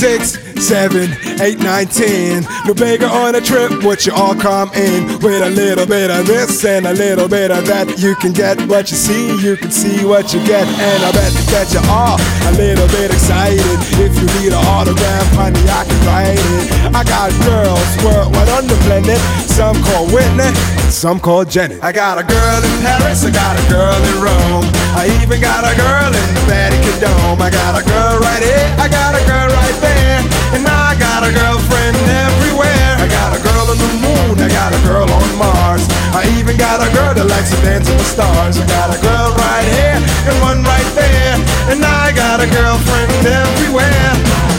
6, 7, 8, 9, 10. New Vega on a trip, would you all come in? With a little bit of this and a little bit of that. You can get what you see, you can see what you get. And I bet that you are a little bit excited. If you need an autograph, honey, I can write it. I got girls worldwide underblended. Some call Whitney, some call Jenny. I got a girl in Paris, I got a girl in Rome. I even got a girl in the Vatican Dome. I got a girl right here, I got a girl right there. And I got a girlfriend everywhere. I got a girl on the moon, I got a girl on Mars. I even got a girl that likes to dance with the stars. I got a girl right here and one right there. And I got a girlfriend everywhere.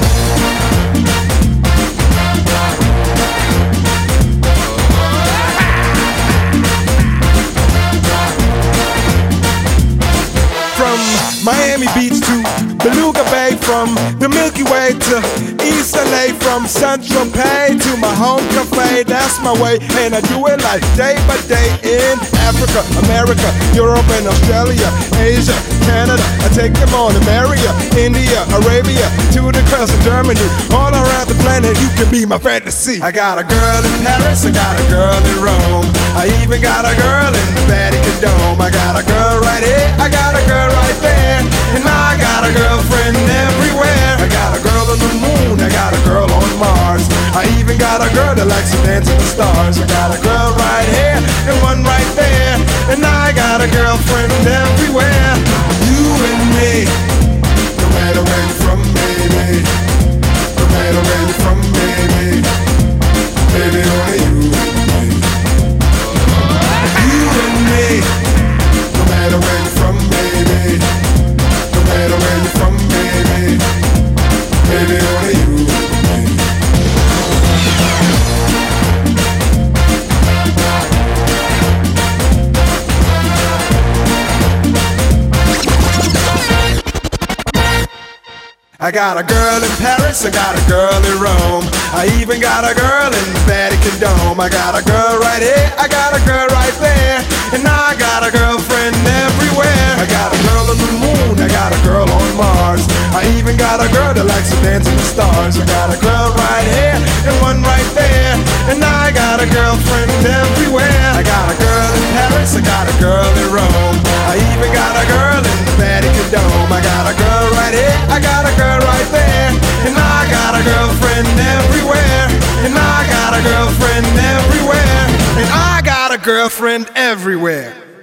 From Miami Beach to Beluga Bay, from the Milky Way to East LA, from Central Pay to my home cafe. That's my way, and I do it like day by day in Africa, America, Europe and Australia, Asia, Canada. I take them on America, India, Arabia, to the coast of Germany. All around the planet, you can be my fantasy. I got a girl in Paris, I got a girl in Rome. I even got a girl in the Vatican Dome. I got a girl right here, I got a girl right there. And I got a girlfriend everywhere. I got a girl on the moon, I got a girl on Mars. I even got a girl that likes to dance with the stars. I got a girl right here and one right there. And I got a girlfriend everywhere. You and me, no matter where you're from, baby. No matter where you're from, baby. Baby, only you and me. You and me, no matter where you're from, baby. No matter where you're from, baby. Baby, only you and me. I got a girl in Paris, I got a girl in Rome. I even got a girl in the Vatican Dome. I got a girl right here, I got a girl right there. And I got a girlfriend everywhere. I got a girl on the moon, I got a girl on Mars. I even got a girl that likes to dance with the stars. I got a girl right here and one right there. And I got a girlfriend everywhere. I got a girl in Paris, I got a girl in Rome. I even got a girl in the Vatican Dome. I got a girl right here, I got a girl right there. And I got a girlfriend everywhere. And I got a girlfriend everywhere. And I got a girlfriend everywhere.